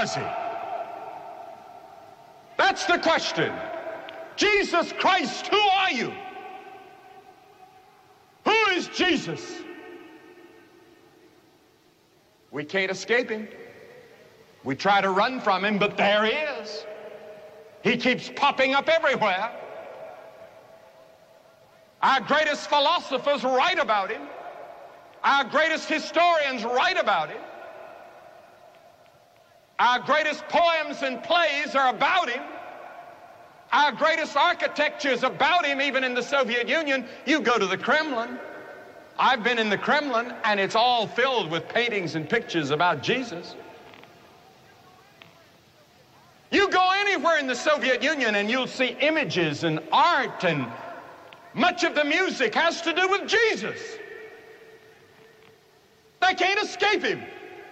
was he? That's the question. Jesus Christ, who are you? Who is Jesus? We can't escape him. We try to run from him, but there he is. He keeps popping up everywhere. Our greatest philosophers write about him. Our greatest historians write about him. Our greatest poems and plays are about him. Our greatest architecture is about him, even in the Soviet Union. You go to the Kremlin. I've been in the Kremlin, and it's all filled with paintings and pictures about Jesus. You go anywhere in the Soviet Union, and you'll see images and art, and much of the music has to do with Jesus. They can't escape him.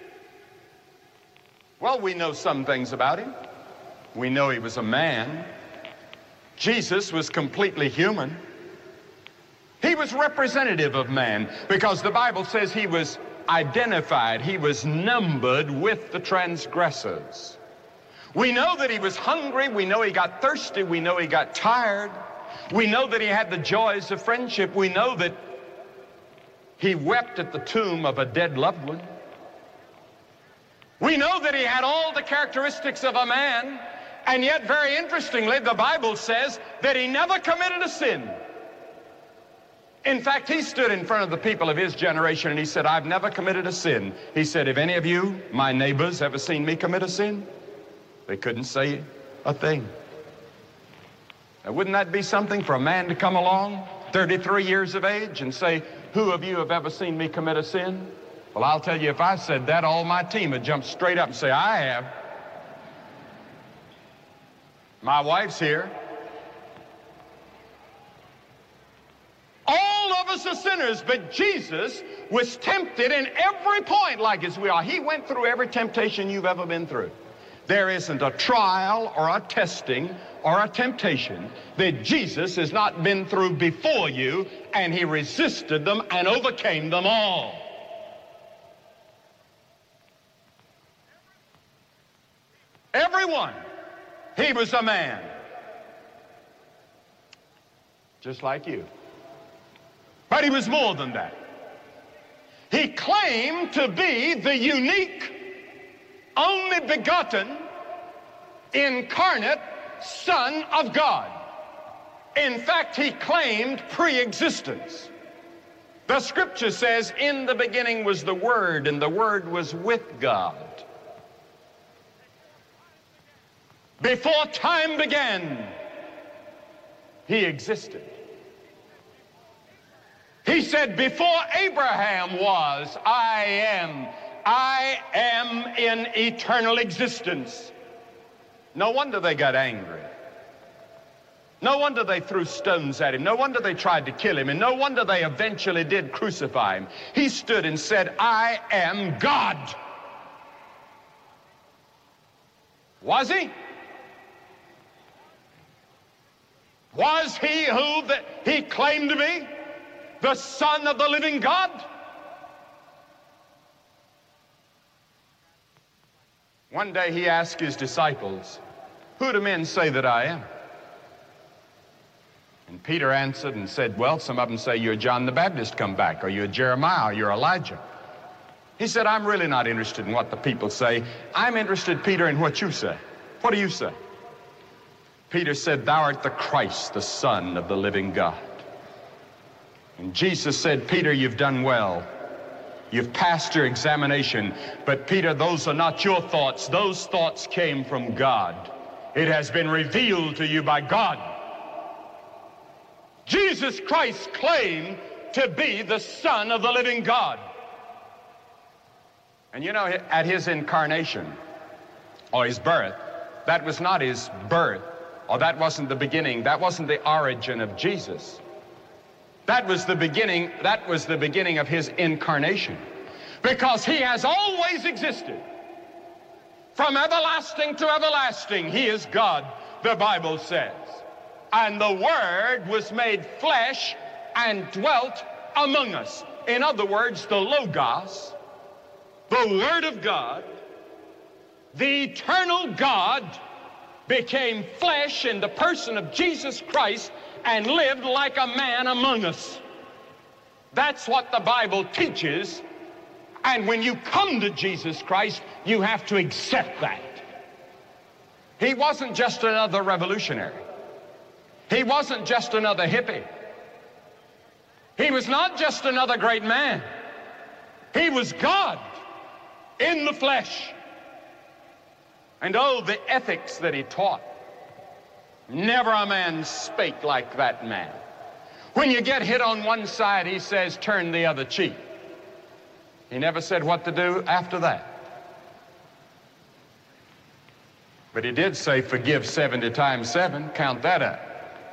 Well, we know some things about him. We know he was a man. Jesus was completely human. He was representative of man because the Bible says he was identified. He was numbered with the transgressors. We know that he was hungry. We know he got thirsty. We know he got tired. We know that he had the joys of friendship. We know that he wept at the tomb of a dead loved one. We know that he had all the characteristics of a man, and yet, very interestingly, the Bible says that he never committed a sin. In fact, he stood in front of the people of his generation and he said, I've never committed a sin. He said, have any of you, my neighbors, ever seen me commit a sin? They couldn't say a thing. Now, wouldn't that be something for a man to come along, 33 years of age, and say, who of you have ever seen me commit a sin? Well, I'll tell you, if I said that, all my team would jump straight up and say, I have. My wife's here. All of us are sinners, but Jesus was tempted in every point like as we are. He went through every temptation you've ever been through. There isn't a trial or a testing or a temptation that Jesus has not been through before you, and he resisted them and overcame them all. Everyone. He was a man. Just like you. But he was more than that. He claimed to be the unique, only begotten, incarnate Son of God. In fact, he claimed pre-existence. The scripture says, in the beginning was the Word, and the Word was with God. Before time began, he existed. He said, before Abraham was, I am. I am in eternal existence. No wonder they got angry. No wonder they threw stones at him. No wonder they tried to kill him. And no wonder they eventually did crucify him. He stood and said, I am God. Was he? Was he who he claimed to be? The Son of the living God? One day he asked his disciples, who do men say that I am? And Peter answered and said, well, some of them say you're John the Baptist come back, or you're Jeremiah, or you're Elijah. He said, I'm really not interested in what the people say. I'm interested, Peter, in what you say. What do you say? Peter said, thou art the Christ, the Son of the living God. And Jesus said, Peter, you've done well. You've passed your examination. But Peter, those are not your thoughts. Those thoughts came from God. It has been revealed to you by God. Jesus Christ claimed to be the Son of the living God. And you know, at his incarnation, or his birth, that was not his birth. Or that wasn't the beginning. That wasn't the origin of Jesus. That was the beginning of his incarnation. Because he has always existed. From everlasting to everlasting, he is God, the Bible says. And the Word was made flesh and dwelt among us. In other words, the Logos, the Word of God, The eternal God became flesh in the person of Jesus Christ and lived like a man among us. That's what the Bible teaches. And when you come to Jesus Christ, you have to accept that. He wasn't just another revolutionary. He wasn't just another hippie. He was not just another great man. He was God in the flesh. And oh, the ethics that he taught. Never a man spake like that man. When you get hit on one side, he says, turn the other cheek. He never said what to do after that. But he did say, forgive 70 times 7. Count that up.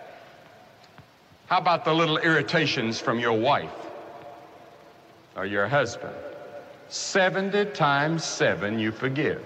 How about the little irritations from your wife or your husband? 70 times 7 you forgive.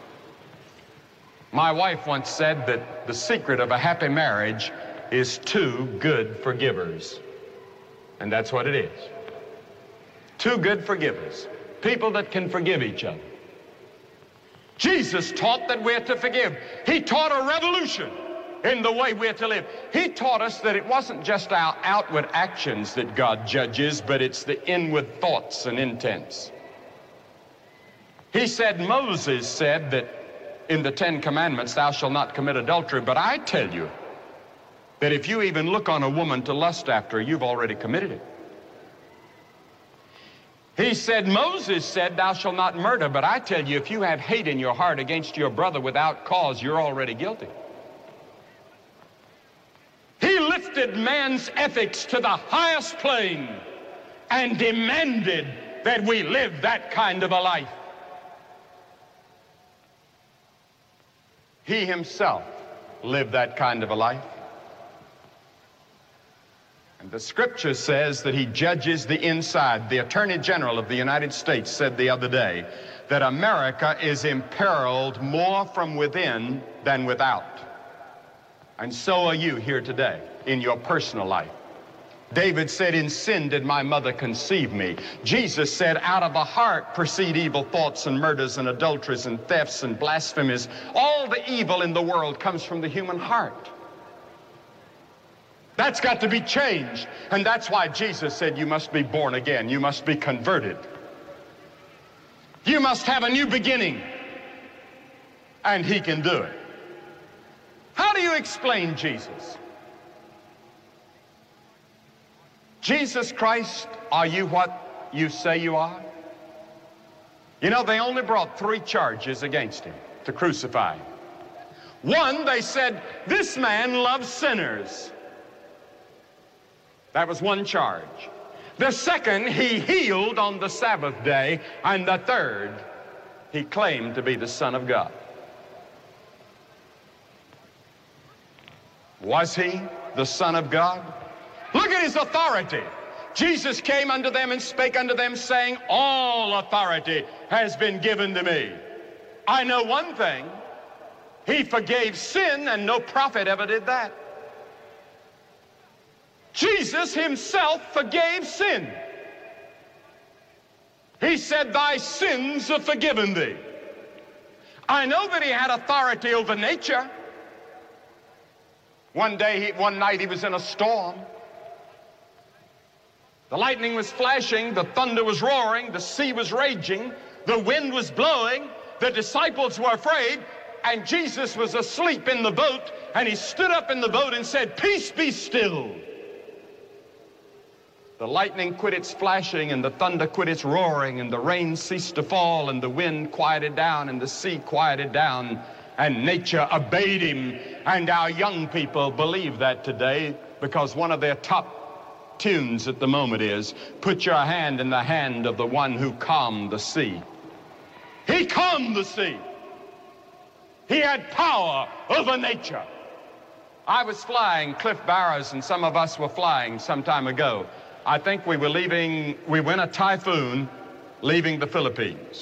My wife once said that the secret of a happy marriage is 2 good forgivers. And that's what it is. 2 good forgivers. People that can forgive each other. Jesus taught that we're to forgive. He taught a revolution in the way we're to live. He taught us that it wasn't just our outward actions that God judges, but it's the inward thoughts and intents. He said, Moses said that in the 10 Commandments, thou shalt not commit adultery, but I tell you that if you even look on a woman to lust after her, you've already committed it. He said, Moses said, thou shalt not murder, but I tell you, if you have hate in your heart against your brother without cause, you're already guilty. He lifted man's ethics to the highest plane and demanded that we live that kind of a life. He himself lived that kind of a life. And the scripture says that he judges the inside. The Attorney General of the United States said the other day that America is imperiled more from within than without. And so are you here today in your personal life. David said, in sin did my mother conceive me. Jesus said, out of the heart proceed evil thoughts and murders and adulteries and thefts and blasphemies. All the evil in the world comes from the human heart. That's got to be changed. And that's why Jesus said you must be born again. You must be converted. You must have a new beginning. And he can do it. How do you explain Jesus? Jesus Christ, are you what you say you are? You know, they only brought 3 charges against him to crucify him. One, they said, this man loves sinners. That was one charge. The second, he healed on the Sabbath day. And the third, he claimed to be the Son of God. Was he the Son of God? Look at his authority. Jesus came unto them and spake unto them, saying, all authority has been given to me. I know one thing. He forgave sin, and no prophet ever did that. Jesus himself forgave sin. He said, thy sins are forgiven thee. I know that he had authority over nature. One night he was in a storm. The lightning was flashing, the thunder was roaring, the sea was raging, the wind was blowing, the disciples were afraid, and Jesus was asleep in the boat, and he stood up in the boat and said, peace be still. The lightning quit its flashing, and the thunder quit its roaring, and the rain ceased to fall, and the wind quieted down, and the sea quieted down, and nature obeyed him. And our young people believe that today, because one of their top tunes at the moment is, put your hand in the hand of the one who calmed the sea. He calmed the sea. He had power over nature. I was flying, Cliff Barrows and some of us were flying some time ago. I think we were in a typhoon leaving the Philippines.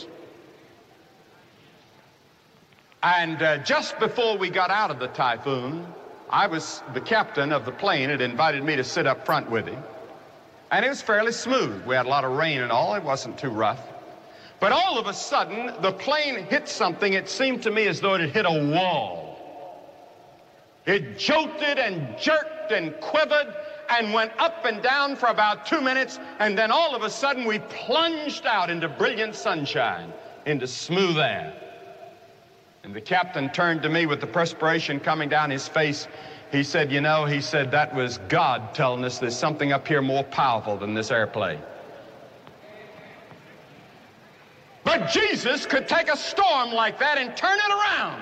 And just before we got out of the typhoon, the captain of the plane had invited me to sit up front with him. And it was fairly smooth. We had a lot of rain and all. It wasn't too rough. But all of a sudden, the plane hit something. It seemed to me as though it had hit a wall. It jolted and jerked and quivered and went up and down for about 2 minutes, and then all of a sudden we plunged out into brilliant sunshine, into smooth air. And the captain turned to me with the perspiration coming down his face. He said, you know, he said, that was God telling us there's something up here more powerful than this airplane. But Jesus could take a storm like that and turn it around.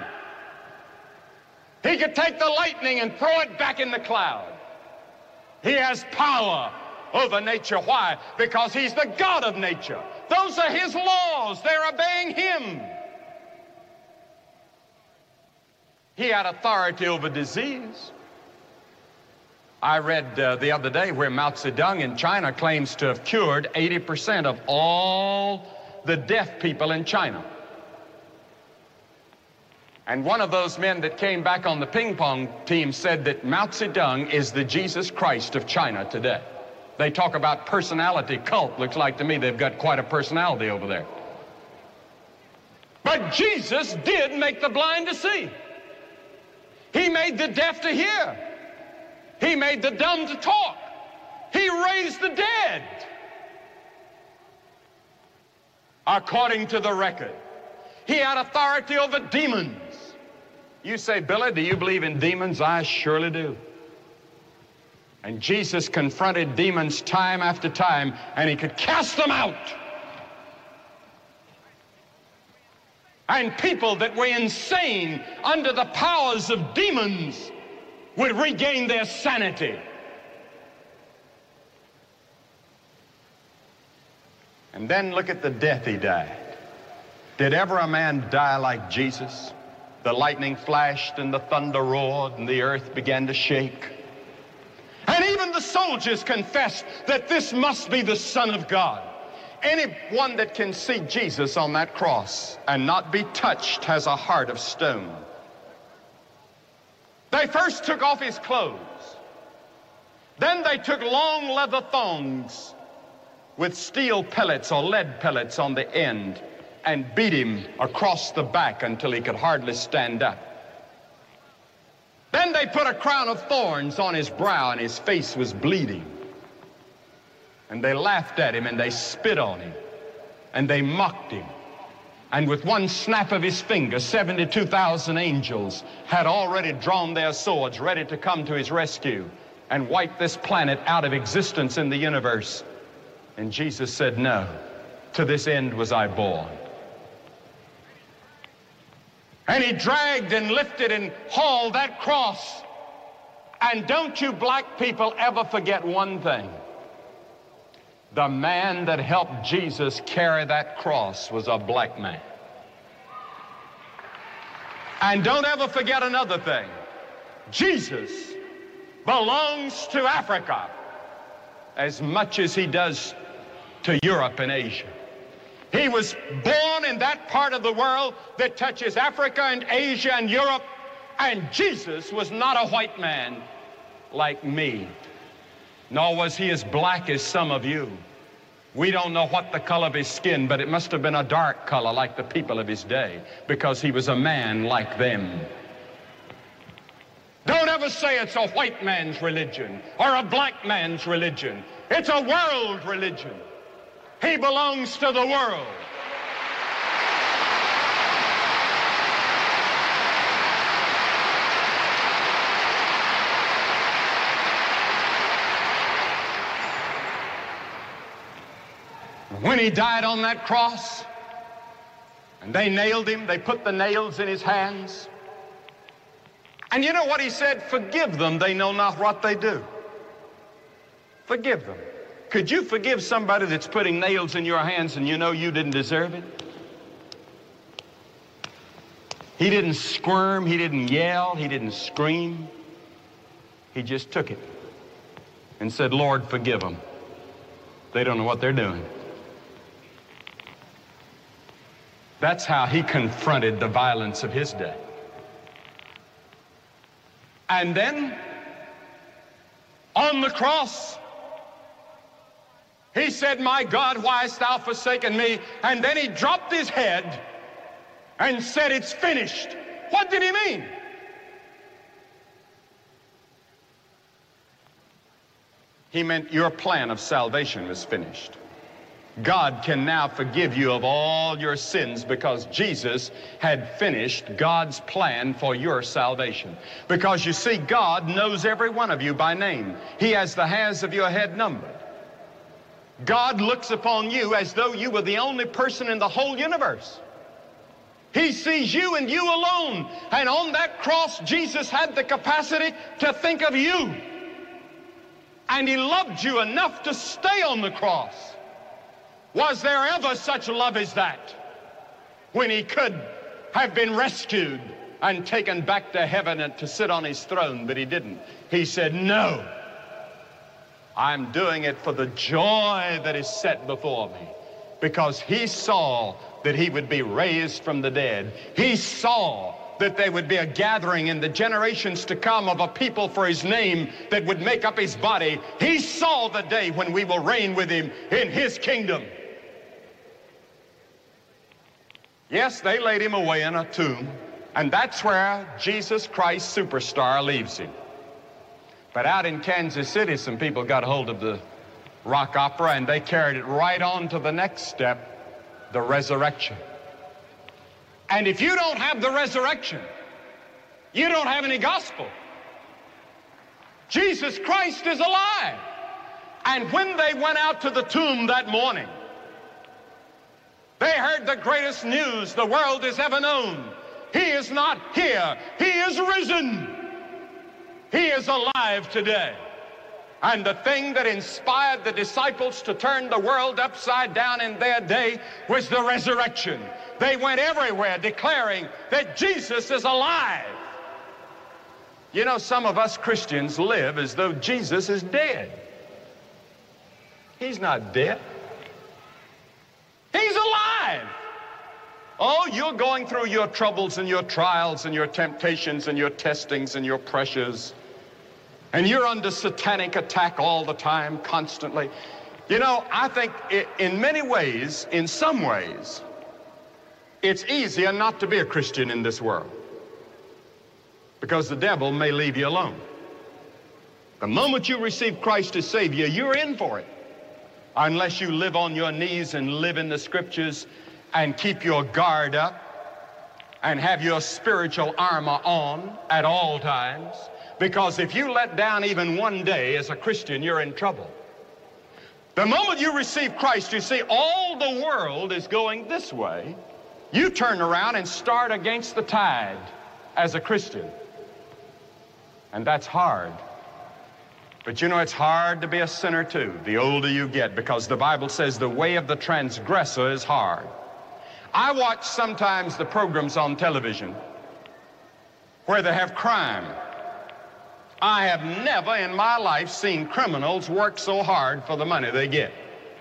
He could take the lightning and throw it back in the cloud. He has power over nature. Why? Because he's the God of nature. Those are his laws. They're obeying him. He had authority over disease. I read the other day where Mao Zedong in China claims to have cured 80% of all the deaf people in China. And one of those men that came back on the ping pong team said that Mao Zedong is the Jesus Christ of China today. They talk about personality cult. Looks like to me they've got quite a personality over there. But Jesus did make the blind to see. He made the deaf to hear. He made the dumb to talk. He raised the dead. According to the record, he had authority over demons. You say, Billy, do you believe in demons? I surely do. And Jesus confronted demons time after time, and he could cast them out. And people that were insane under the powers of demons would regain their sanity. And then look at the death he died. Did ever a man die like Jesus? The lightning flashed and the thunder roared and the earth began to shake. And even the soldiers confessed that this must be the Son of God. Anyone that can see Jesus on that cross and not be touched has a heart of stone. They first took off his clothes. Then they took long leather thongs with steel pellets or lead pellets on the end and beat him across the back until he could hardly stand up. Then they put a crown of thorns on his brow and his face was bleeding. And they laughed at him and they spit on him and they mocked him. And with one snap of his finger, 72,000 angels had already drawn their swords ready to come to his rescue and wipe this planet out of existence in the universe. And Jesus said, no, to this end was I born. And he dragged and lifted and hauled that cross. And don't you black people ever forget one thing. The man that helped Jesus carry that cross was a black man. And don't ever forget another thing. Jesus belongs to Africa as much as he does to Europe and Asia. He was born in that part of the world that touches Africa and Asia and Europe, and Jesus was not a white man like me, nor was he as black as some of you. We don't know what the color of his skin, but it must have been a dark color like the people of his day, because he was a man like them. Don't ever say it's a white man's religion or a black man's religion. It's a world religion. He belongs to the world. When he died on that cross, and they nailed him, they put the nails in his hands. And you know what he said? Forgive them, they know not what they do. Forgive them. Could you forgive somebody that's putting nails in your hands and you know you didn't deserve it? He didn't squirm, he didn't yell, he didn't scream. He just took it and said, Lord, forgive them. They don't know what they're doing. That's how he confronted the violence of his day. And then, on the cross, He said, my God, why hast thou forsaken me? And then he dropped his head and said, it's finished. What did he mean? He meant your plan of salvation was finished. God can now forgive you of all your sins because Jesus had finished God's plan for your salvation. Because you see, God knows every one of you by name. He has the hairs of your head numbered. God looks upon you as though you were the only person in the whole universe. He sees you and you alone. And on that cross, Jesus had the capacity to think of you. And he loved you enough to stay on the cross. Was there ever such love as that? When he could have been rescued and taken back to heaven and to sit on his throne, but he didn't. He said, no, I'm doing it for the joy that is set before me. Because he saw that he would be raised from the dead. He saw that there would be a gathering in the generations to come of a people for his name that would make up his body. He saw the day when we will reign with him in his kingdom. Yes, they laid him away in a tomb, and that's where Jesus Christ Superstar leaves him. But out in Kansas City, some people got hold of the rock opera, and they carried it right on to the next step, the resurrection. And if you don't have the resurrection, you don't have any gospel. Jesus Christ is alive. And when they went out to the tomb that morning, they heard the greatest news the world has ever known. He is not here. He is risen. He is alive today. And the thing that inspired the disciples to turn the world upside down in their day was the resurrection. They went everywhere declaring that Jesus is alive. You know, some of us Christians live as though Jesus is dead. He's not dead. He's alive. Oh, you're going through your troubles and your trials and your temptations and your testings and your pressures. And you're under satanic attack all the time, constantly. You know, I think in many ways, in some ways, it's easier not to be a Christian in this world. Because the devil may leave you alone. The moment you receive Christ as Savior, you're in for it. Unless you live on your knees and live in the Scriptures and keep your guard up and have your spiritual armor on at all times. Because if you let down even one day as a Christian, you're in trouble. The moment you receive Christ, you see all the world is going this way. You turn around and start against the tide as a Christian. And that's hard. But you know, it's hard to be a sinner too, the older you get, because the Bible says the way of the transgressor is hard. I watch sometimes the programs on television where they have crime. I have never in my life seen criminals work so hard for the money they get.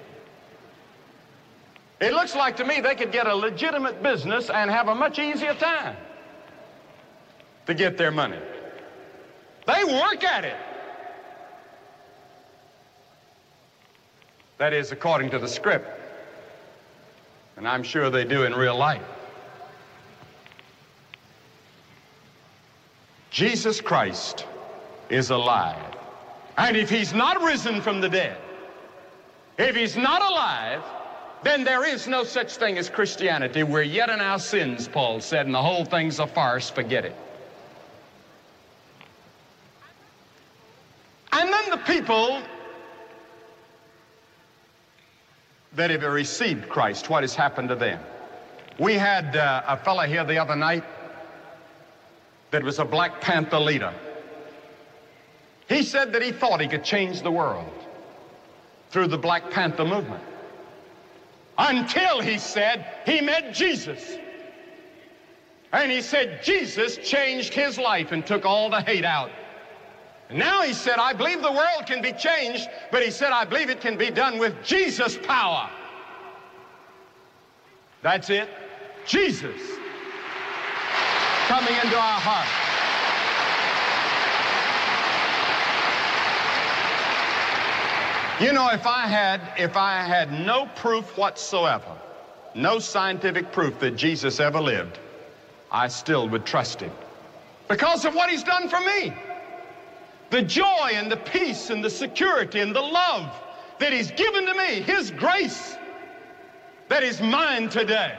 It looks like to me they could get a legitimate business and have a much easier time to get their money. They work at it. That is, according to the script. And I'm sure they do in real life. Jesus Christ is alive. And if he's not risen from the dead, if he's not alive, then there is no such thing as Christianity. We're yet in our sins, Paul said, and the whole thing's a farce. Forget it. And then the people that have received Christ, what has happened to them? We had a fellow here the other night that was a Black Panther leader. He said that he thought he could change the world through the Black Panther movement. Until, he said, he met Jesus. And he said Jesus changed his life and took all the hate out. Now he said, I believe the world can be changed, but he said, I believe it can be done with Jesus' power. That's it. Jesus coming into our heart. You know, if I had no proof whatsoever, no scientific proof that Jesus ever lived, I still would trust him because of what he's done for me. The joy and the peace and the security and the love that he's given to me, his grace that is mine today.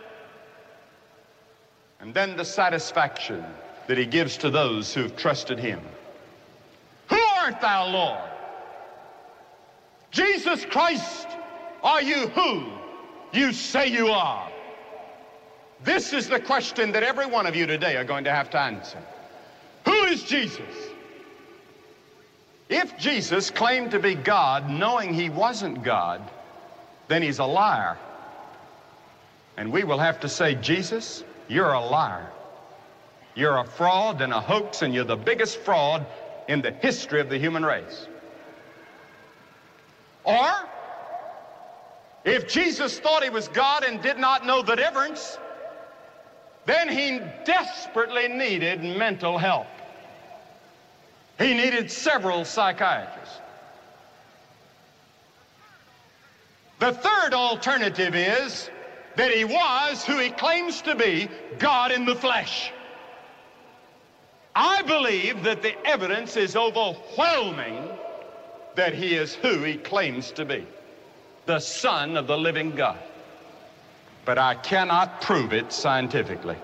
And then the satisfaction that he gives to those who've trusted him. Who art thou, Lord? Jesus Christ, are you who you say you are? This is the question that every one of you today are going to have to answer. Who is Jesus? If Jesus claimed to be God knowing he wasn't God, then he's a liar. And we will have to say, Jesus, you're a liar. You're a fraud and a hoax, and you're the biggest fraud in the history of the human race. Or, if Jesus thought he was God and did not know the difference, then he desperately needed mental help. He needed several psychiatrists. The third alternative is that he was who he claims to be, God in the flesh. I believe that the evidence is overwhelming that he is who he claims to be, the Son of the living God. But I cannot prove it scientifically.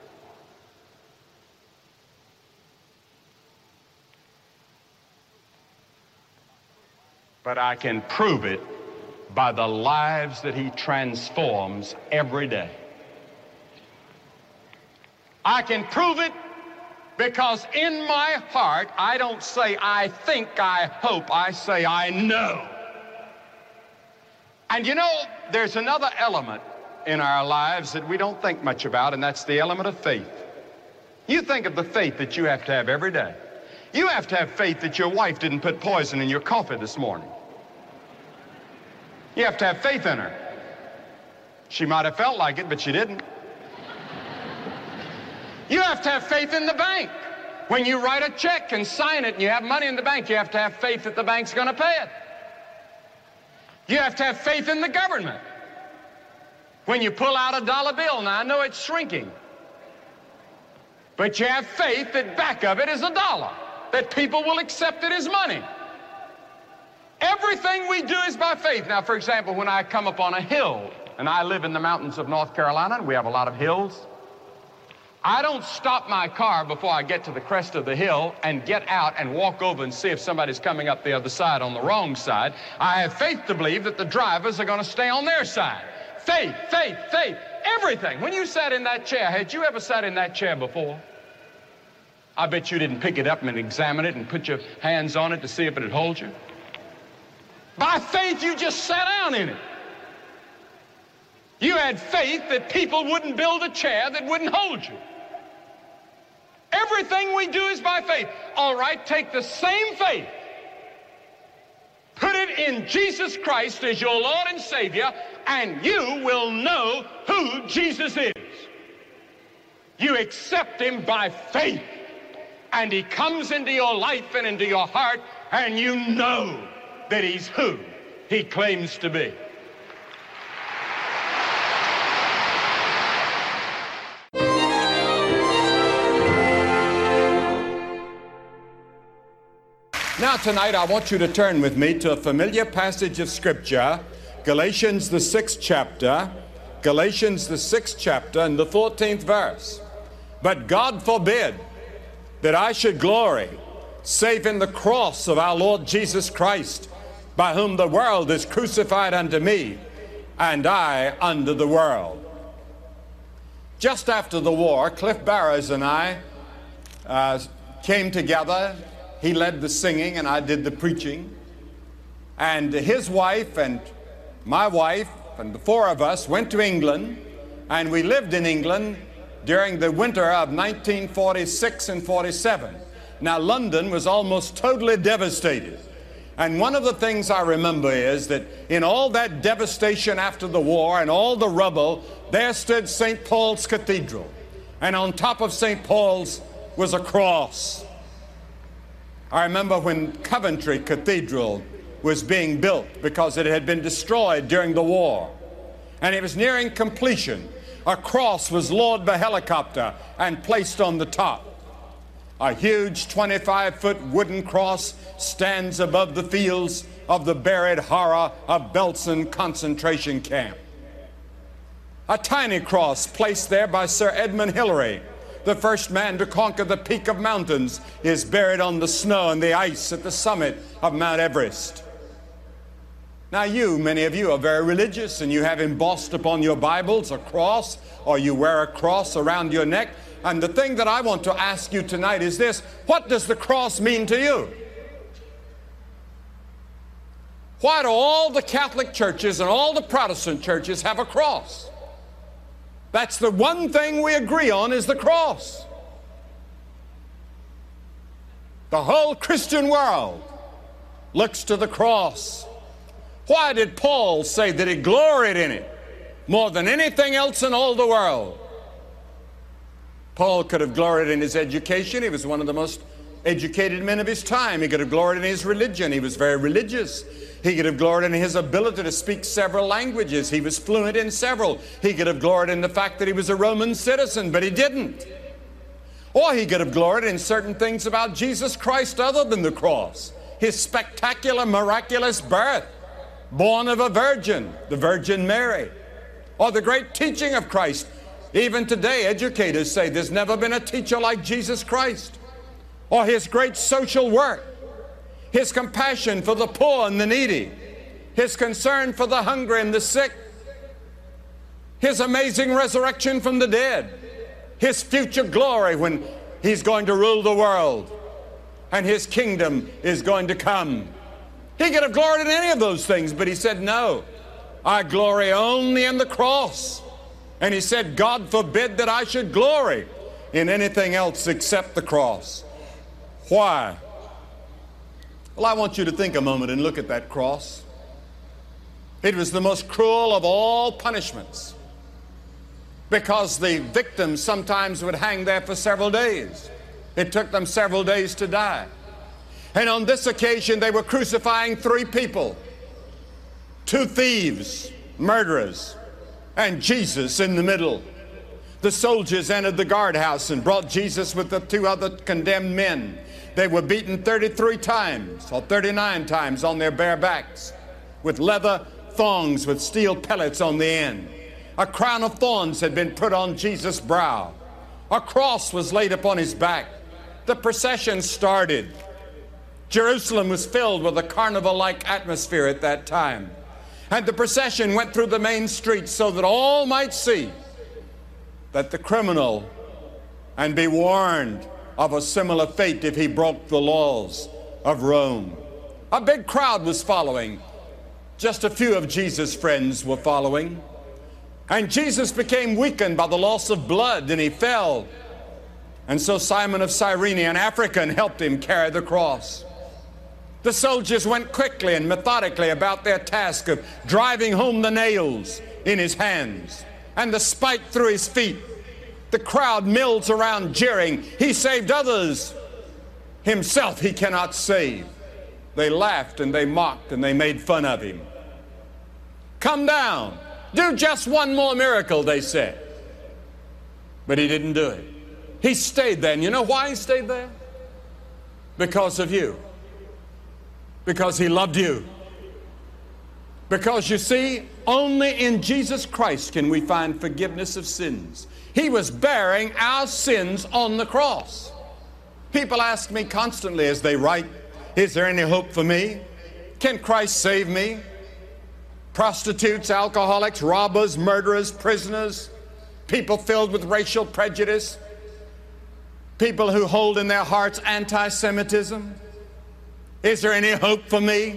But I can prove it by the lives that he transforms every day. I can prove it because in my heart, I don't say I think, I hope, I say I know. And you know, there's another element in our lives that we don't think much about, and that's the element of faith. You think of the faith that you have to have every day. You have to have faith that your wife didn't put poison in your coffee this morning. You have to have faith in her. She might have felt like it, but she didn't. You have to have faith in the bank. When you write a check and sign it and you have money in the bank, you have to have faith that the bank's going to pay it. You have to have faith in the government. When you pull out a dollar bill, now I know it's shrinking, but you have faith that back of it is a dollar, that people will accept it as money. Everything we do is by faith. Now, for example, when I come up on a hill, and I live in the mountains of North Carolina, and we have a lot of hills, I don't stop my car before I get to the crest of the hill and get out and walk over and see if somebody's coming up the other side on the wrong side. I have faith to believe that the drivers are going to stay on their side. Faith, faith, faith, everything. When you sat in that chair, had you ever sat in that chair before? I bet you didn't pick it up and examine it and put your hands on it to see if it would hold you. By faith, you just sat down in it. You had faith that people wouldn't build a chair that wouldn't hold you. Everything we do is by faith. All right, take the same faith, put it in Jesus Christ as your Lord and Savior, and you will know who Jesus is. You accept him by faith, and he comes into your life and into your heart, and you know that he's who he claims to be. Now tonight I want you to turn with me to a familiar passage of Scripture, Galatians the 6th chapter, Galatians the 6th chapter and the 14th verse. But God forbid that I should glory save in the cross of our Lord Jesus Christ, by whom the world is crucified unto me, and I unto the world. Just after the war, Cliff Barrows and I came together. He led the singing and I did the preaching. And his wife and my wife and the four of us went to England, and we lived in England during the winter of 1946 and 47. Now, London was almost totally devastated. And one of the things I remember is that in all that devastation after the war and all the rubble, there stood St. Paul's Cathedral. And on top of St. Paul's was a cross. I remember when Coventry Cathedral was being built because it had been destroyed during the war, and it was nearing completion. A cross was lowered by helicopter and placed on the top. A huge 25-foot wooden cross stands above the fields of the buried horror of Belsen concentration camp. A tiny cross placed there by Sir Edmund Hillary, the first man to conquer the peak of mountains, is buried on the snow and the ice at the summit of Mount Everest. Now many of you are very religious, and you have embossed upon your Bibles a cross, or you wear a cross around your neck. And the thing that I want to ask you tonight is this: what does the cross mean to you? Why do all the Catholic churches and all the Protestant churches have a cross? That's the one thing we agree on, is the cross. The whole Christian world looks to the cross. Why did Paul say that he gloried in it more than anything else in all the world? Paul could have gloried in his education. He was one of the most educated men of his time. He could have gloried in his religion. He was very religious. He could have gloried in his ability to speak several languages. He was fluent in several. He could have gloried in the fact that he was a Roman citizen, but he didn't. Or he could have gloried in certain things about Jesus Christ other than the cross. His spectacular, miraculous birth, born of a virgin, the Virgin Mary. Or the great teaching of Christ. Even today, educators say there's never been a teacher like Jesus Christ. Or his great social work, his compassion for the poor and the needy, his concern for the hungry and the sick, his amazing resurrection from the dead, his future glory when he's going to rule the world and his kingdom is going to come. He could have gloried in any of those things, but he said, no, I glory only in the cross. And he said, God forbid that I should glory in anything else except the cross. Why? Well, I want you to think a moment and look at that cross. It was the most cruel of all punishments, because the victims sometimes would hang there for several days. It took them several days to die. And on this occasion, they were crucifying 3 people, 2 thieves, murderers, and Jesus in the middle. The soldiers entered the guardhouse and brought Jesus with the 2 other condemned men. They were beaten 33 times or 39 times on their bare backs with leather thongs with steel pellets on the end. A crown of thorns had been put on Jesus' brow. A cross was laid upon his back. The procession started. Jerusalem was filled with a carnival-like atmosphere at that time. And the procession went through the main streets so that all might see that the criminal and be warned of a similar fate if he broke the laws of Rome. A big crowd was following. Just a few of Jesus' friends were following. And Jesus became weakened by the loss of blood, and he fell. And so Simon of Cyrene, an African, helped him carry the cross. The soldiers went quickly and methodically about their task of driving home the nails in his hands and the spike through his feet. The crowd mills around jeering, he saved others, himself he cannot save. They laughed and they mocked and they made fun of him. Come down, do just one more miracle, they said. But he didn't do it. He stayed there. And you know why he stayed there? Because of you. Because he loved you. Because you see, only in Jesus Christ can we find forgiveness of sins. He was bearing our sins on the cross. People ask me constantly as they write, is there any hope for me? Can Christ save me? Prostitutes, alcoholics, robbers, murderers, prisoners, people filled with racial prejudice, people who hold in their hearts anti-Semitism. Is there any hope for me?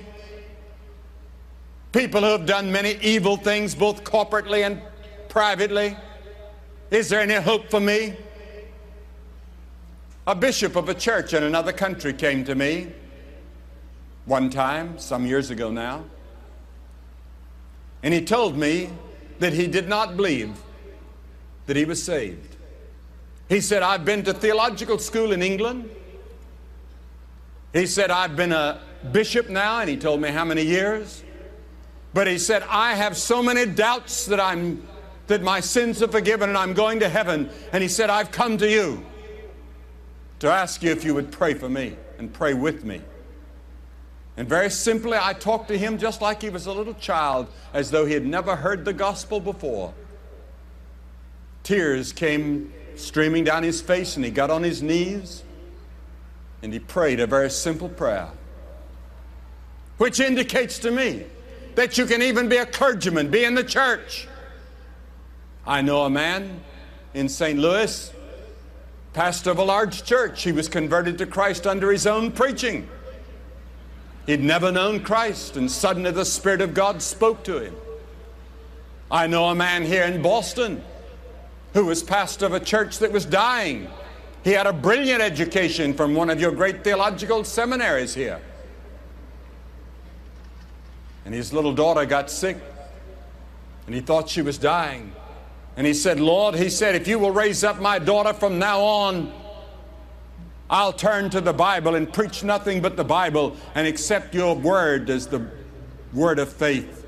People who have done many evil things, both corporately and privately. Is there any hope for me? A bishop of a church in another country came to me one time, some years ago now, and he told me that he did not believe that he was saved. He said, I've been to theological school in England. He said, I've been a bishop now, and he told me how many years. But he said, I have so many doubts that my sins are forgiven and I'm going to heaven. And he said, I've come to you to ask you if you would pray for me and pray with me. And very simply, I talked to him just like he was a little child, as though he had never heard the gospel before. Tears came streaming down his face, and he got on his knees and he prayed a very simple prayer, which indicates to me that you can even be a clergyman, be in the church. I know a man in St. Louis, pastor of a large church. He was converted to Christ under his own preaching. He'd never known Christ, and suddenly the Spirit of God spoke to him. I know a man here in Boston who was pastor of a church that was dying. He had a brilliant education from one of your great theological seminaries here. And his little daughter got sick, and he thought she was dying. And he said, Lord, he said, if you will raise up my daughter from now on, I'll turn to the Bible and preach nothing but the Bible and accept your word as the word of faith.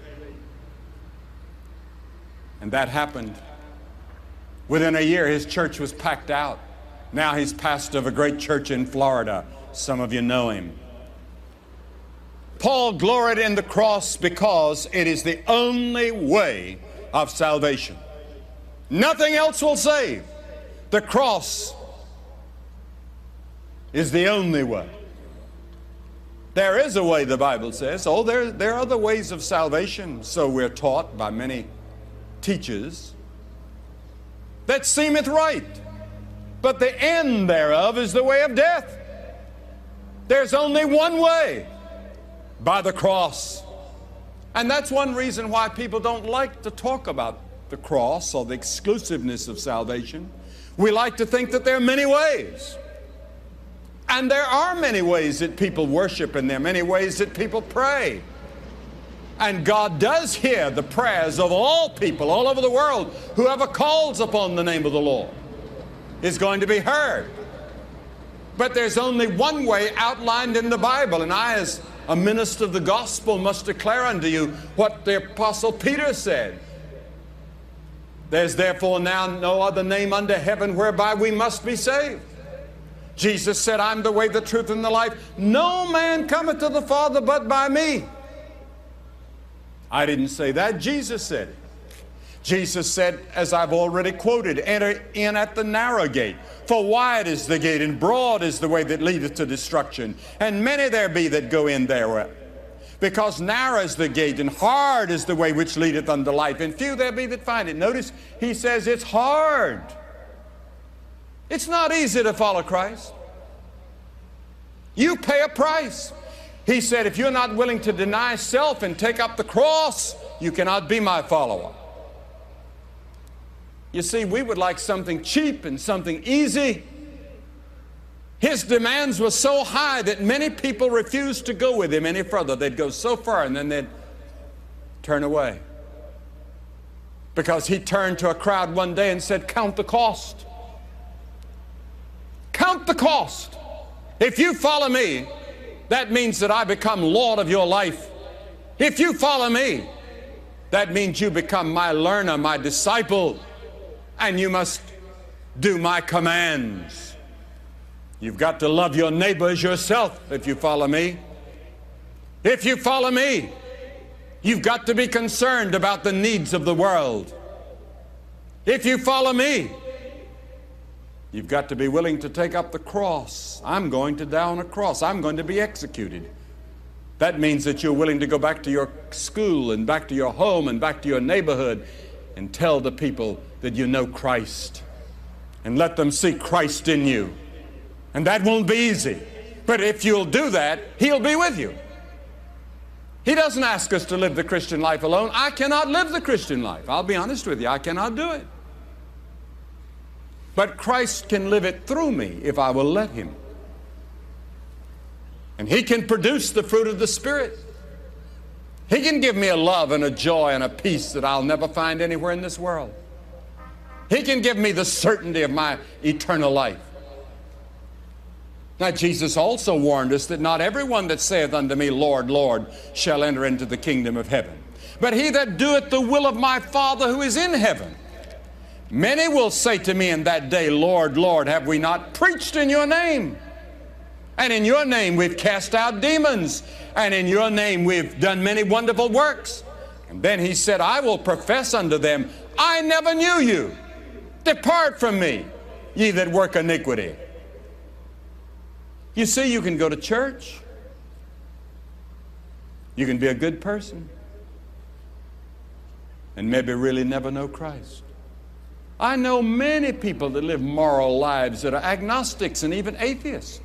And that happened. Within a year, his church was packed out. Now he's pastor of a great church in Florida. Some of you know him. Paul gloried in the cross because it is the only way of salvation. Nothing else will save. The cross is the only way. There is a way, the Bible says. Oh, there are other ways of salvation, so we're taught by many teachers, that seemeth right, but the end thereof is the way of death. There's only one way, by the cross. And that's one reason why people don't like to talk about the cross or the exclusiveness of salvation. We like to think that there are many ways. And there are many ways that people worship, and there are many ways that people pray. And God does hear the prayers of all people all over the world. Whoever calls upon the name of the Lord is going to be heard. But there's only one way outlined in the Bible, and I, as a minister of the gospel, must declare unto you what the Apostle Peter said. There's therefore now no other name under heaven whereby we must be saved. Jesus said, I'm the way, the truth, and the life. No man cometh to the Father but by me. I didn't say that. Jesus said it. Jesus said, as I've already quoted, enter in at the narrow gate. For wide is the gate, and broad is the way that leadeth to destruction. And many there be that go in thereof. Because narrow is the gate, and hard is the way which leadeth unto life, and few there be that find it. Notice, he says it's hard. It's not easy to follow Christ. You pay a price. He said, if you're not willing to deny self and take up the cross, you cannot be my follower. You see, we would like something cheap and something easy. His demands were so high that many people refused to go with him any further. They'd go so far and then they'd turn away. Because he turned to a crowd one day and said, count the cost. Count the cost. If you follow me, that means that I become Lord of your life. If you follow me, that means you become my learner, my disciple, and you must do my commands. You've got to love your neighbor as yourself if you follow me. If you follow me, you've got to be concerned about the needs of the world. If you follow me, you've got to be willing to take up the cross. I'm going to die on a cross. I'm going to be executed. That means that you're willing to go back to your school and back to your home and back to your neighborhood and tell the people that you know Christ and let them see Christ in you. And that won't be easy. But if you'll do that, He'll be with you. He doesn't ask us to live the Christian life alone. I cannot live the Christian life. I'll be honest with you. I cannot do it. But Christ can live it through me if I will let Him. And He can produce the fruit of the Spirit. He can give me a love and a joy and a peace that I'll never find anywhere in this world. He can give me the certainty of my eternal life. Now Jesus also warned us that not everyone that saith unto me, Lord, Lord, shall enter into the kingdom of heaven, but he that doeth the will of my Father who is in heaven. Many will say to me in that day, Lord, Lord, have we not preached in your name? And in your name we've cast out demons, and in your name we've done many wonderful works. And then he said, I will profess unto them, I never knew you. Depart from me, ye that work iniquity. You see, you can go to church. You can be a good person and maybe really never know Christ. I know many people that live moral lives that are agnostics and even atheists.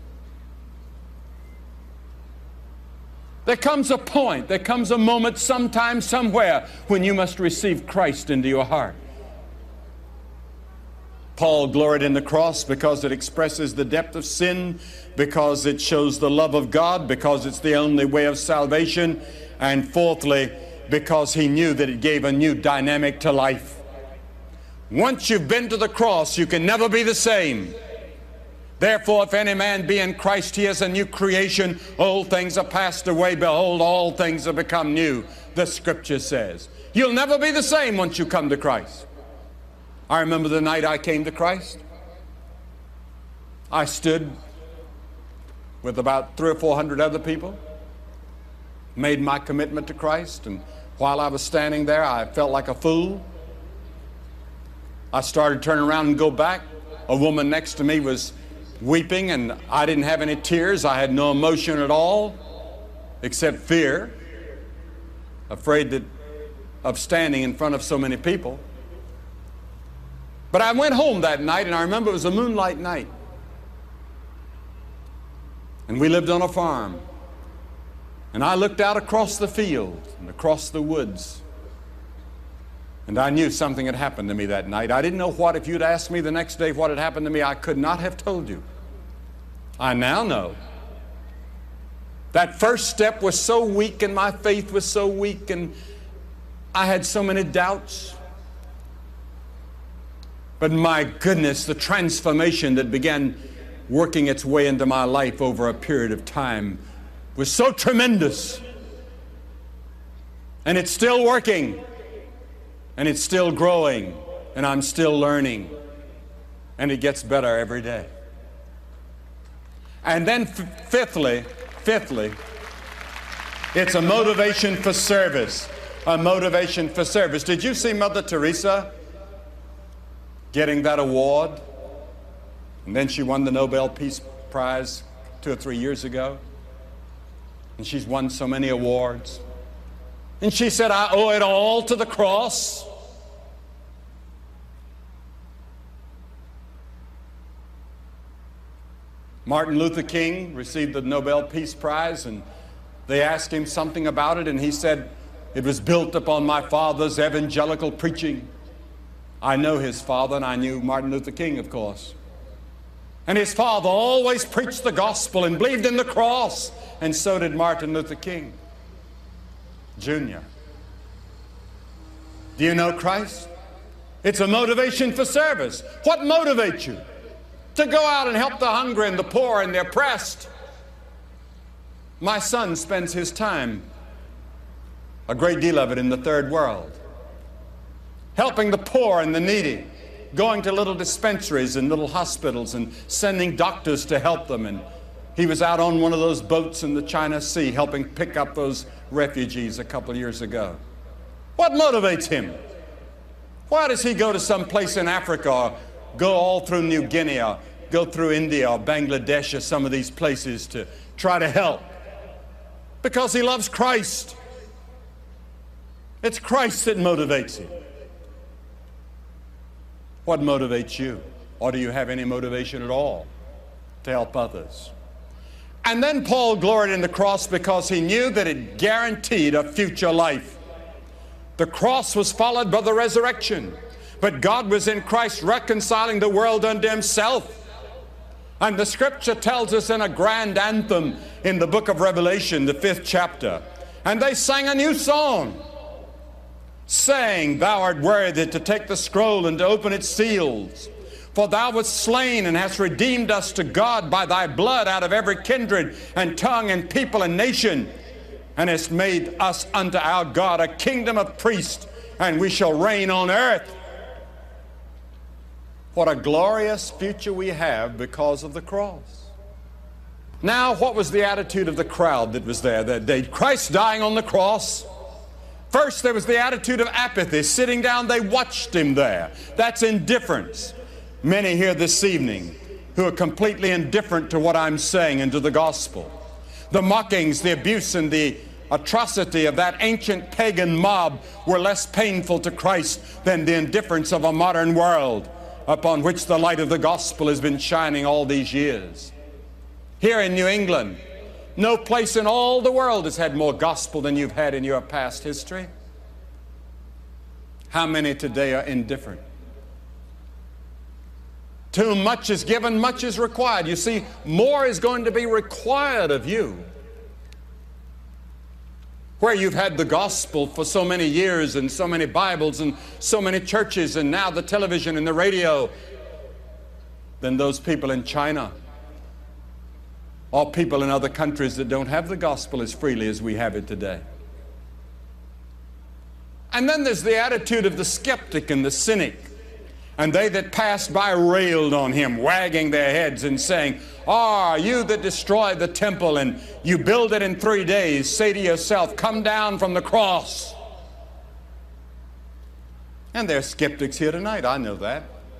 There comes a point, there comes a moment sometime, somewhere, when you must receive Christ into your heart. Paul gloried in the cross because it expresses the depth of sin, because it shows the love of God, because it's the only way of salvation, and fourthly, because he knew that it gave a new dynamic to life. Once you've been to the cross, you can never be the same. Therefore, if any man be in Christ, he is a new creation. Old things are passed away. Behold, all things have become new, the Scripture says. You'll never be the same once you come to Christ. I remember the night I came to Christ. I stood with about 300 or 400 other people, made my commitment to Christ, and while I was standing there, I felt like a fool. I started turning around and go back. A woman next to me was weeping, and I didn't have any tears. I had no emotion at all except fear, afraid of standing in front of so many people. But I went home that night, and I remember it was a moonlight night. And we lived on a farm. And I looked out across the field and across the woods. And I knew something had happened to me that night. I didn't know what. If you'd asked me the next day what had happened to me, I could not have told you. I now know. That first step was so weak, and my faith was so weak, and I had so many doubts. But my goodness, the transformation that began working its way into my life over a period of time was so tremendous. And it's still working. And it's still growing. And I'm still learning. And it gets better every day. And then fifthly, it's a motivation for service. A motivation for service. Did you see Mother Teresa getting that award? And then she won the Nobel Peace Prize 2 or 3 years ago. And she's won so many awards. And she said, I owe it all to the cross. Martin Luther King received the Nobel Peace Prize, and they asked him something about it, and he said, it was built upon my father's evangelical preaching. I know his father, and I knew Martin Luther King, of course. And his father always preached the gospel and believed in the cross, and so did Martin Luther King Jr. Do you know Christ? It's a motivation for service. What motivates you? To go out and help the hungry and the poor and the oppressed. My son spends his time, a great deal of it, in the third world, helping the poor and the needy, going to little dispensaries and little hospitals and sending doctors to help them. And he was out on one of those boats in the China Sea helping pick up those refugees a couple of years ago. What motivates him? Why does he go to some place in Africa, or go all through New Guinea, or go through India or Bangladesh or some of these places to try to help? Because he loves Christ. It's Christ that motivates him. What motivates you? Or do you have any motivation at all to help others? And then Paul gloried in the cross because he knew that it guaranteed a future life. The cross was followed by the resurrection. But God was in Christ reconciling the world unto himself. And the Scripture tells us in a grand anthem in the book of Revelation, the 5th chapter, and they sang a new song, saying, Thou art worthy to take the scroll and to open its seals. For thou wast slain and hast redeemed us to God by thy blood out of every kindred and tongue and people and nation, and hast made us unto our God a kingdom of priests, and we shall reign on earth. What a glorious future we have because of the cross. Now, what was the attitude of the crowd that was there that day? Christ dying on the cross. First, there was the attitude of apathy. Sitting down, they watched him there. That's indifference. Many here this evening who are completely indifferent to what I'm saying and to the gospel. The mockings, the abuse, and the atrocity of that ancient pagan mob were less painful to Christ than the indifference of a modern world upon which the light of the gospel has been shining all these years. Here in New England, no place in all the world has had more gospel than you've had in your past history. How many today are indifferent? To whom much is given, much is required. You see, more is going to be required of you. Where you've had the gospel for so many years and so many Bibles and so many churches and now the television and the radio, than those people in China or people in other countries that don't have the gospel as freely as we have it today. And then there's the attitude of the skeptic and the cynic. And they that passed by railed on him, wagging their heads and saying, "Ah, you that destroy the temple and you build it in 3 days, say to yourself, come down from the cross." And there are skeptics here tonight, I know that.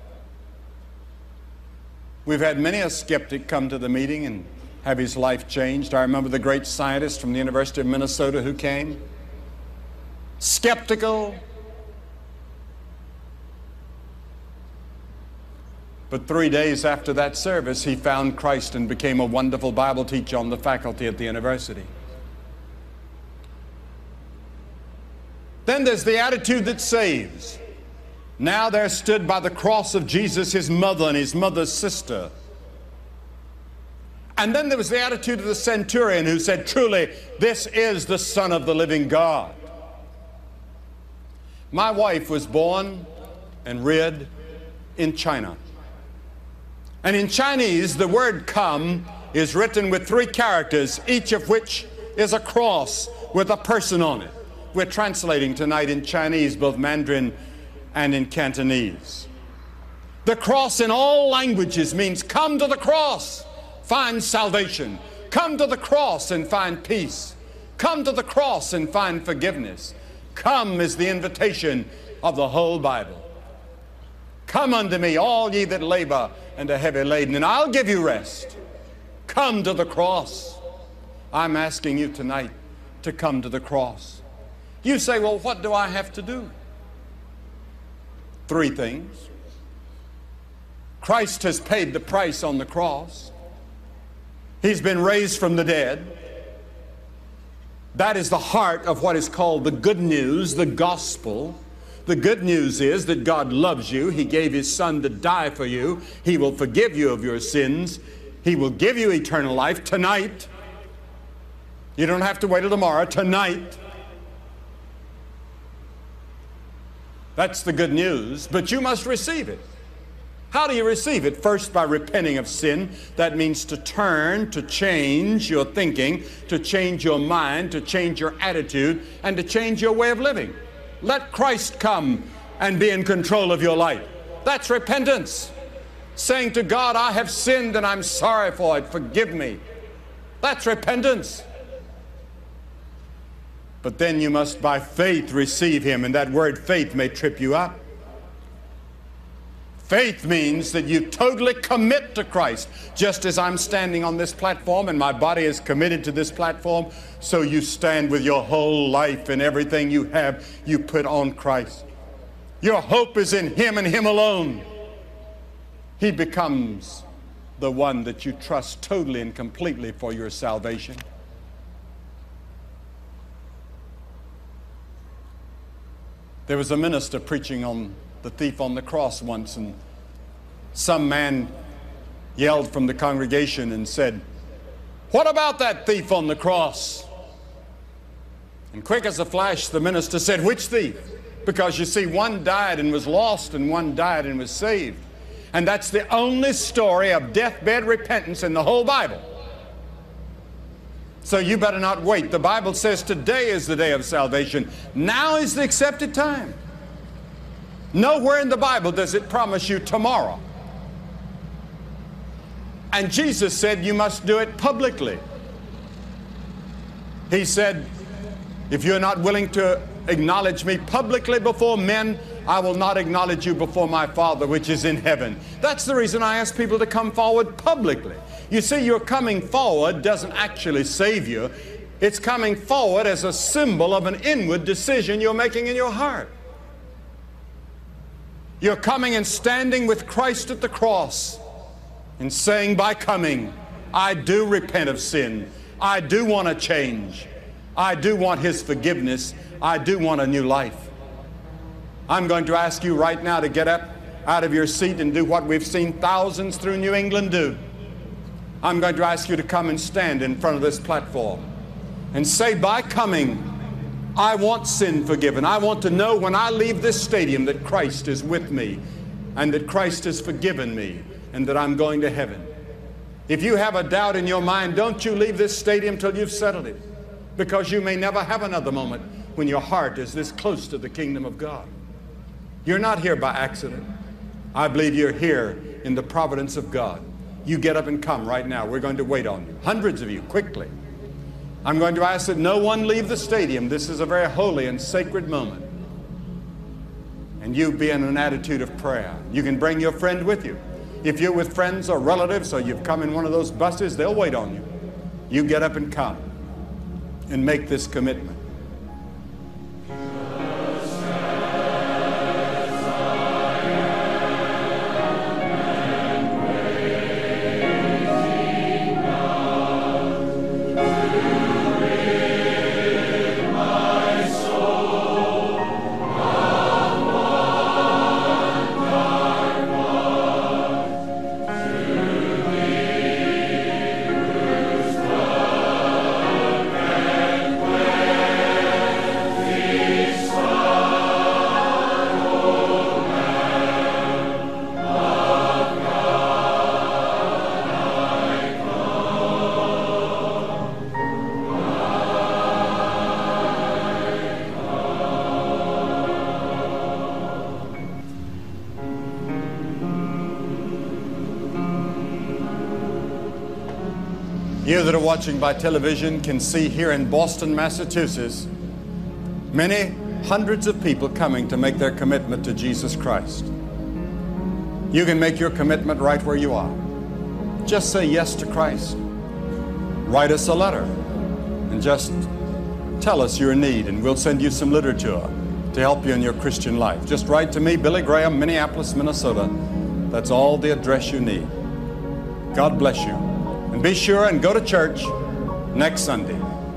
We've had many a skeptic come to the meeting and have his life changed. I remember the great scientist from the University of Minnesota who came. Skeptical. But 3 days after that service, he found Christ and became a wonderful Bible teacher on the faculty at the university. Then there's the attitude that saves. Now there stood by the cross of Jesus his mother and his mother's sister. And then there was the attitude of the centurion who said, "Truly, this is the Son of the living God." My wife was born and reared in China. And in Chinese, the word "come" is written with 3 characters, each of which is a cross with a person on it. We're translating tonight in Chinese, both Mandarin and in Cantonese. The cross in all languages means come to the cross, find salvation. Come to the cross and find peace. Come to the cross and find forgiveness. Come is the invitation of the whole Bible. Come unto me, all ye that labor and are heavy laden, and I'll give you rest. Come to the cross. I'm asking you tonight to come to the cross. You say, well, what do I have to do? 3 things. Christ has paid the price on the cross. He's been raised from the dead. That is the heart of what is called the good news, the gospel. The good news is that God loves you. He gave his Son to die for you. He will forgive you of your sins. He will give you eternal life tonight. You don't have to wait till tomorrow. Tonight. That's the good news, but you must receive it. How do you receive it? First, by repenting of sin. That means to turn, to change your thinking, to change your mind, to change your attitude, and to change your way of living. Let Christ come and be in control of your life. That's repentance. Saying to God, I have sinned and I'm sorry for it. Forgive me. That's repentance. But then you must by faith receive him, and that word faith may trip you up. Faith means that you totally commit to Christ. Just as I'm standing on this platform and my body is committed to this platform, so you stand with your whole life and everything you have, you put on Christ. Your hope is in him and him alone. He becomes the one that you trust totally and completely for your salvation. There was a minister preaching on the thief on the cross once, and some man yelled from the congregation and said, "What about that thief on the cross?" And quick as a flash, the minister said, "Which thief?" Because you see, one died and was lost and one died and was saved. And that's the only story of deathbed repentance in the whole Bible. So you better not wait. The Bible says today is the day of salvation. Now is the accepted time. Nowhere in the Bible does it promise you tomorrow. And Jesus said you must do it publicly. He said, if you're not willing to acknowledge me publicly before men, I will not acknowledge you before my Father which is in heaven. That's the reason I ask people to come forward publicly. You see, your coming forward doesn't actually save you. It's coming forward as a symbol of an inward decision you're making in your heart. You're coming and standing with Christ at the cross and saying, by coming, I do repent of sin. I do want to change. I do want His forgiveness. I do want a new life. I'm going to ask you right now to get up out of your seat and do what we've seen thousands through New England do. I'm going to ask you to come and stand in front of this platform and say, by coming, I want sin forgiven. I want to know when I leave this stadium that Christ is with me and that Christ has forgiven me and that I'm going to heaven. If you have a doubt in your mind, don't you leave this stadium till you've settled it, because you may never have another moment when your heart is this close to the kingdom of God. You're not here by accident. I believe you're here in the providence of God. You get up and come right now. We're going to wait on you. Hundreds of you, quickly. I'm going to ask that no one leave the stadium. This is a very holy and sacred moment. And you be in an attitude of prayer. You can bring your friend with you. If you're with friends or relatives or you've come in one of those buses, they'll wait on you. You get up and come and make this commitment. You that are watching by television can see here in Boston, Massachusetts, many hundreds of people coming to make their commitment to Jesus Christ. You can make your commitment right where you are. Just say yes to Christ. Write us a letter and just tell us your need, and we'll send you some literature to help you in your Christian life. Just write to me, Billy Graham, Minneapolis, Minnesota. That's all the address you need. God bless you. And be sure and go to church next Sunday.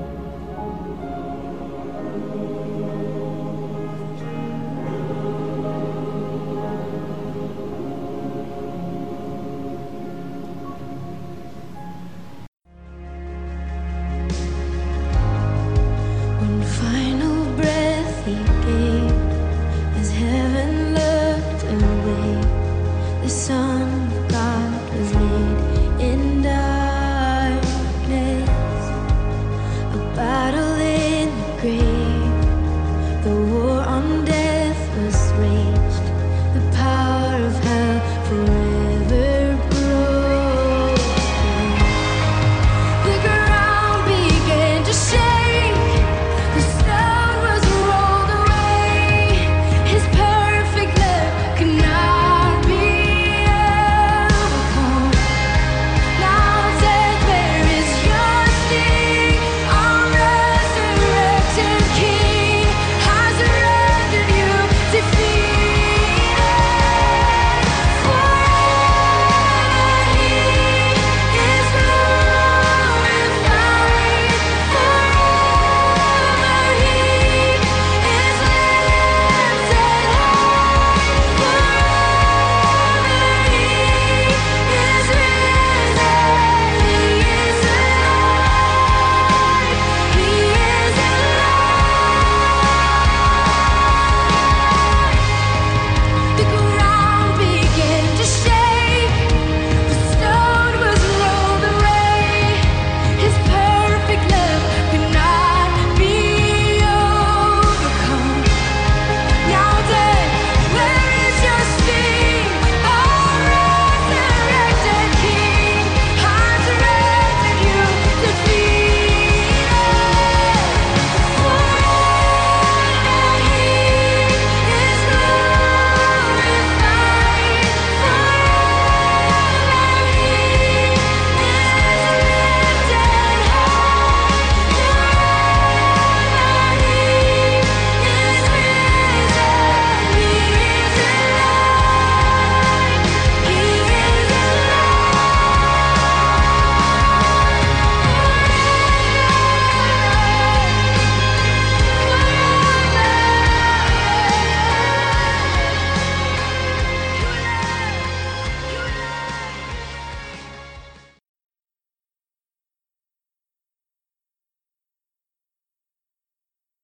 One final breath he gave as heaven looked away. The sun